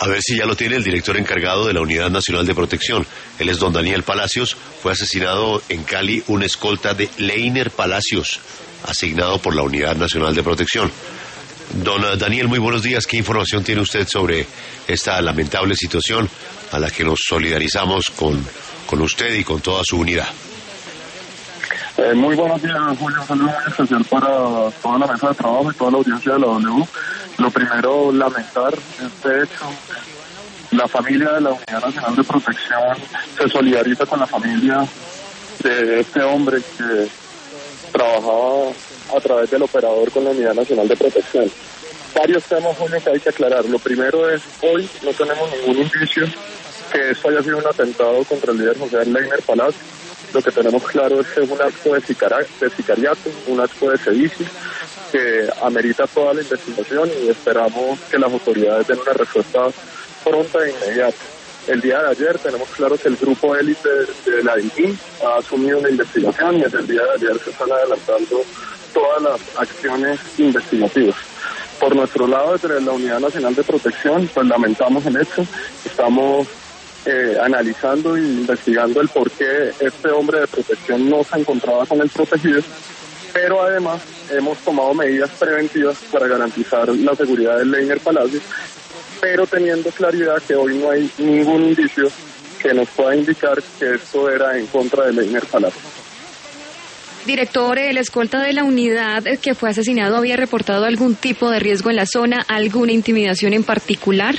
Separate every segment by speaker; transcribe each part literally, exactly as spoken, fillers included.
Speaker 1: A ver si ya lo tiene el director encargado de la Unidad Nacional de Protección. Él es don Daniel Palacios. Fue asesinado en Cali un escolta de Leiner Palacios, asignado por la Unidad Nacional de Protección. Don Daniel, muy buenos días. ¿Qué información tiene usted sobre esta lamentable situación a la que nos solidarizamos con, con usted y con toda su unidad?
Speaker 2: Eh, muy buenos días, Julio. Un saludo muy especial para toda la mesa de trabajo y toda la audiencia de la W. Lo primero, lamentar este hecho. La familia de la Unidad Nacional de Protección se solidariza con la familia de este hombre que trabajaba a través del operador con la Unidad Nacional de Protección. Varios temas, Julio, que hay que aclarar. Lo primero es, hoy no tenemos ningún indicio que esto haya sido un atentado contra el líder José Leiner Palacios. Lo que tenemos claro es que es un acto de, sicara, de sicariato, un acto de sedicio, que amerita toda la investigación y esperamos que las autoridades den una respuesta pronta e inmediata. El día de ayer tenemos claro que el grupo élite de, de la D I N ha asumido la investigación y desde el día de ayer se están adelantando todas las acciones investigativas. Por nuestro lado, desde la Unidad Nacional de Protección, pues lamentamos el hecho, estamos eh, analizando e investigando el por qué este hombre de protección no se encontraba con el protegido, pero además hemos tomado medidas preventivas para garantizar la seguridad del Leiner Palacios, pero teniendo claridad que hoy no hay ningún indicio que nos pueda indicar que esto era en contra de Leiner Palacios.
Speaker 3: Director, el escolta de la unidad que fue asesinado había reportado algún tipo de riesgo en la zona, alguna intimidación en particular.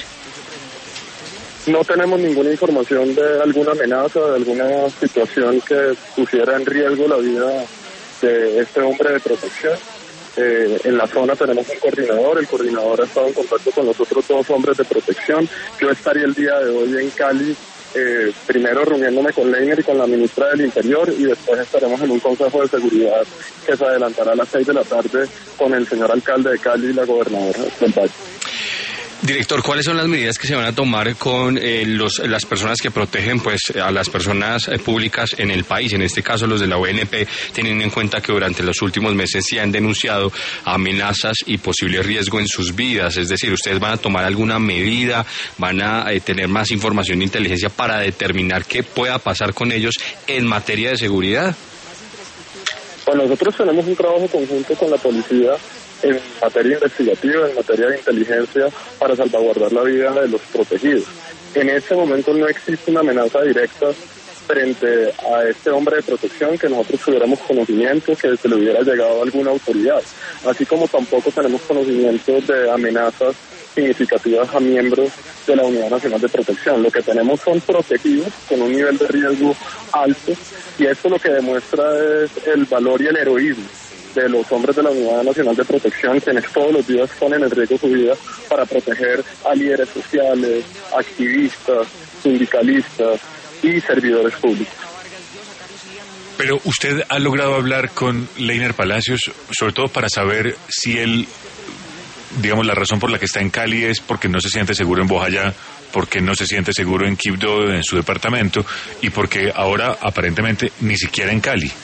Speaker 2: No tenemos ninguna información de alguna amenaza, de alguna situación que pusiera en riesgo la vida de este hombre de protección. Eh, en la zona tenemos un coordinador, el coordinador ha estado en contacto con los otros dos hombres de protección. Yo estaría el día de hoy en Cali, eh, primero reuniéndome con Leiner y con la ministra del Interior, y después estaremos en un consejo de seguridad que se adelantará a las seis de la tarde con el señor alcalde de Cali y la gobernadora del Valle.
Speaker 4: Director, ¿cuáles son las medidas que se van a tomar con eh, los, las personas que protegen pues a las personas eh, públicas en el país? En este caso, los de la O N P, teniendo en cuenta que durante los últimos meses se han denunciado amenazas y posible riesgo en sus vidas. Es decir, ¿ustedes van a tomar alguna medida, van a eh, tener más información de inteligencia para determinar qué pueda pasar con ellos en materia de seguridad?
Speaker 2: Bueno, nosotros tenemos un trabajo conjunto con la policía en materia investigativa, en materia de inteligencia, para salvaguardar la vida de los protegidos. En este momento no existe una amenaza directa frente a este hombre de protección que nosotros tuviéramos conocimiento que se le hubiera llegado a alguna autoridad, así como tampoco tenemos conocimiento de amenazas significativas a miembros de la Unidad Nacional de Protección. Lo que tenemos son protegidos con un nivel de riesgo alto, y esto lo que demuestra es el valor y el heroísmo de los hombres de la Unidad Nacional de Protección, quienes todos los días ponen en riesgo su vida para proteger a líderes sociales, activistas, sindicalistas y servidores públicos.
Speaker 5: Pero usted ha logrado hablar con Leiner Palacios, sobre todo para saber si él, digamos, la razón por la que está en Cali es porque no se siente seguro en Bojayá, porque no se siente seguro en Quibdó, en su departamento, y porque ahora aparentemente ni siquiera en Cali.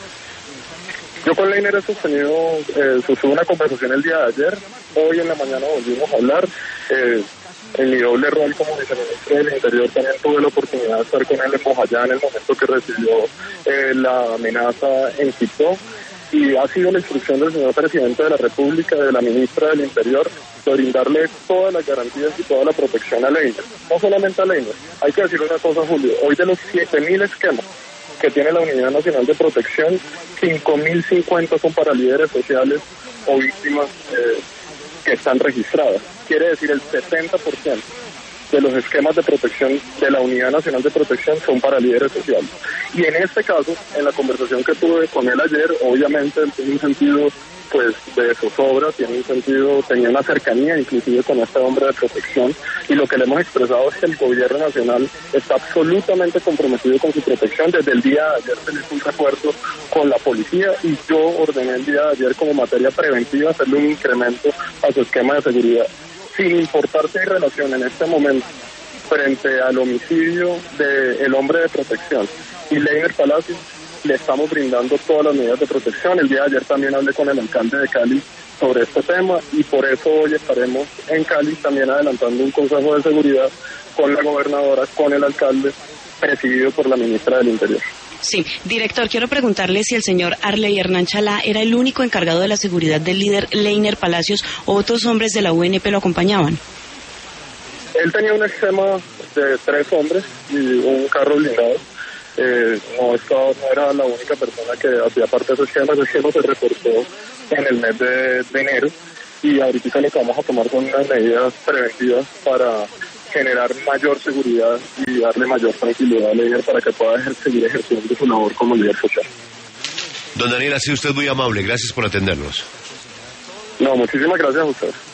Speaker 2: Yo con Leiner he sostenido, eh, sostuve una conversación el día de ayer, hoy en la mañana volvimos a hablar, eh, en mi doble rol como viceministro del Interior también tuve la oportunidad de estar con él en Bojayá en el momento que recibió eh, la amenaza en Quibdó, y ha sido la instrucción del señor presidente de la República, de la ministra del Interior, de brindarle todas las garantías y toda la protección a Leiner. No solamente a Leiner, hay que decir una cosa, Julio, hoy de los siete mil esquemas que tiene la Unidad Nacional de Protección, cinco mil cincuenta son para líderes sociales o víctimas eh, que están registradas. Quiere decir el setenta por ciento de los esquemas de protección de la Unidad Nacional de Protección son para líderes sociales. Y en este caso, en la conversación que tuve con él ayer, obviamente tiene un sentido pues de zozobra, tiene un sentido, tenía una cercanía inclusive con este hombre de protección, y lo que le hemos expresado es que el gobierno nacional está absolutamente comprometido con su protección. Desde el día de ayer se le hizo un refuerzo con la policía, y yo ordené el día de ayer como materia preventiva hacerle un incremento a su esquema de seguridad, sin importar si hay relación en este momento frente al homicidio del hombre de protección y Leiner Palacios. Le estamos brindando todas las medidas de protección. El día de ayer también hablé con el alcalde de Cali sobre este tema y por eso hoy estaremos en Cali también adelantando un consejo de seguridad con la gobernadora, con el alcalde, presidido por la ministra del Interior.
Speaker 6: Sí, director, quiero preguntarle si el señor Arley Hernán Chalá era el único encargado de la seguridad del líder Leiner Palacios o otros hombres de la U N P lo acompañaban.
Speaker 2: Él tenía un esquema de tres hombres y un carro blindado. Eh, no, estaba, no era la única persona que hacía parte de ese esquema. Ese esquema se reportó en el mes de, de enero y ahorita lo que vamos a tomar son unas medidas preventivas para generar mayor seguridad y darle mayor tranquilidad al líder para que pueda ejer- seguir ejerciendo su labor como líder social.
Speaker 1: Don Daniel, ha sido usted muy amable. Gracias por atendernos.
Speaker 2: No, muchísimas gracias a usted.